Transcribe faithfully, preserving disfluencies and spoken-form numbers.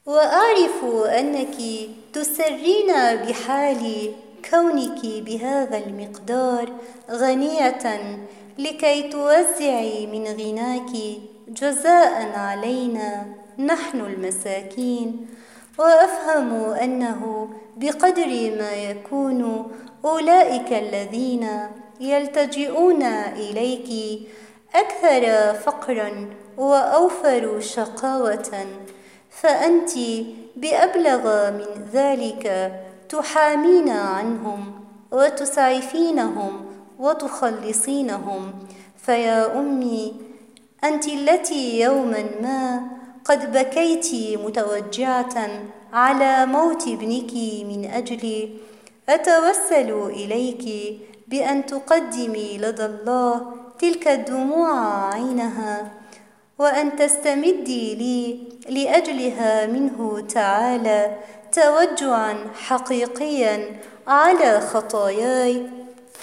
وأعرف أنك تسرين بحال كونك بهذا المقدار غنية لكي توزعي من غناك جزاء علينا نحن المساكين. وأفهم أنه بقدر ما يكون أولئك الذين يلتجئون إليك أكثر فقراً وأوفر شقاوة، فأنت بأبلغ من ذلك تحامين عنهم وتسعفينهم وتخلصينهم. فيا أمي، أنت التي يوما ما قد بكيت متوجعة على موت ابنك من أجلي، أتوسل إليك بأن تقدمي لدى الله تلك الدموع عينها، وأن تستمدي لي لأجلها منه تعالى توجعا حقيقيا على خطاياي